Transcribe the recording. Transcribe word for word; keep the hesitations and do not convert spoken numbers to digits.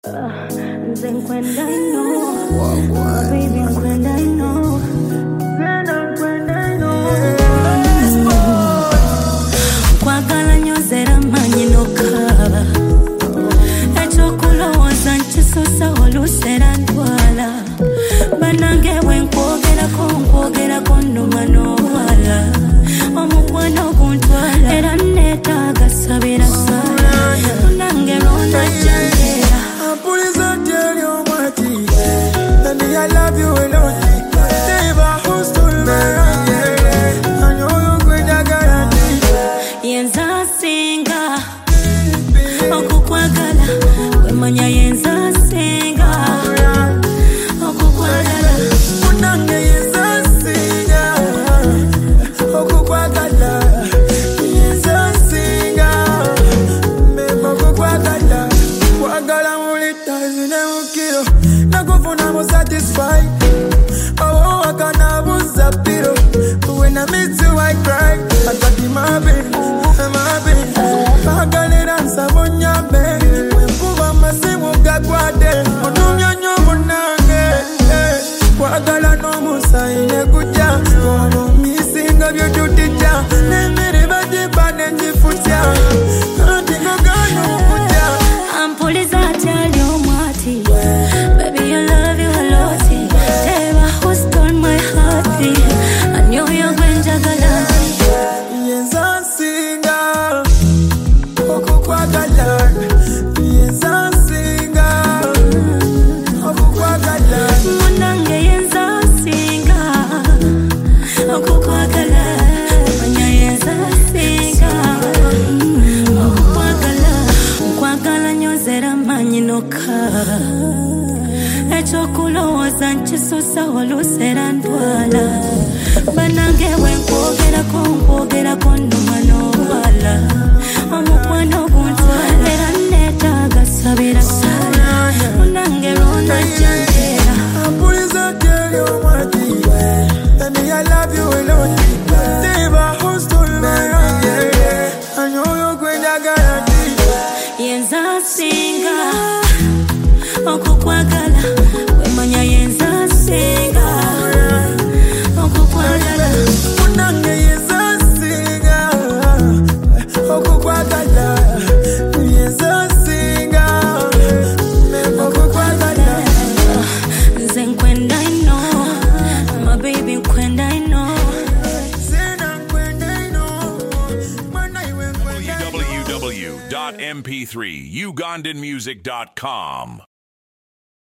Then when I know, oh, baby, when I know, when I, when I know, kwagala nyozera manyi nokaba, echokulowoza nkisosa olusera ntwala, banange wenkwogera nkwogera nnuma n'owala, omukwano guntwala era neetaaga sabira sala, nange lona jjangera. I love you alone. Never who's to learn. I know you're going to guarantee. Yenza singa okukwagala wemanya yenza singa okukwagala munange yenza singa okukwagala yenza singa mema okukwagala kwagala muli tazine mukiro nakufuna mu satisfied. Oh, I can't lose a piro. When I meet you, I cry. I got in my bed, my bed. I got it on someone, your bed. When Puba Massimo got guarded, on Dumia, Monange. Quagala no Musa in a good job. Oh, missing of your duty job. Let me never depend on the foot. I think I'm gonna put down. I'm police, I tell you, Marty. Baby, I love you a lot. Never who stole my heart. I knew you're going to galati. Yes, I sing. Okukwagala. Yes, I sing. Okukwagala. Munange yenza singa okukwagala manya yenza singa okukwagala nkwagala nyozera manyi nokaba ekyokulowooza nkisusa olusera ntwala banange wenkwogerako nkwogerako nnuma n'owala omukwano guntwala era neetaaga sabira sala munange lwona jjangera. I love you alone. Never who's to learn. I know you're going to guarantee. Yenza singa okukwagala wemanya yenza singa okukwagala munange yenza singa okukwagala yenza singa okukwagala nze nkwenda ino my baby nkwenda ino w w w dot m p three ugandan music dot com